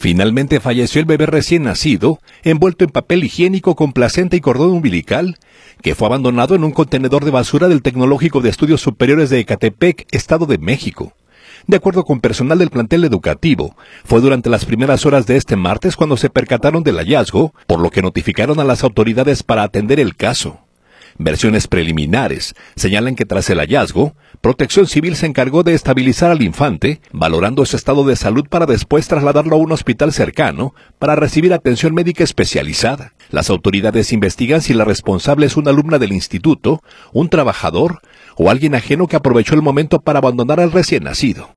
Finalmente falleció el bebé recién nacido, envuelto en papel higiénico con placenta y cordón umbilical, que fue abandonado en un contenedor de basura del Tecnológico de Estudios Superiores de Ecatepec, Estado de México. De acuerdo con personal del plantel educativo, fue durante las primeras horas de este martes cuando se percataron del hallazgo, por lo que notificaron a las autoridades para atender el caso. Versiones preliminares señalan que tras el hallazgo, Protección Civil se encargó de estabilizar al infante, valorando su estado de salud para después trasladarlo a un hospital cercano para recibir atención médica especializada. Las autoridades investigan si la responsable es una alumna del instituto, un trabajador o alguien ajeno que aprovechó el momento para abandonar al recién nacido.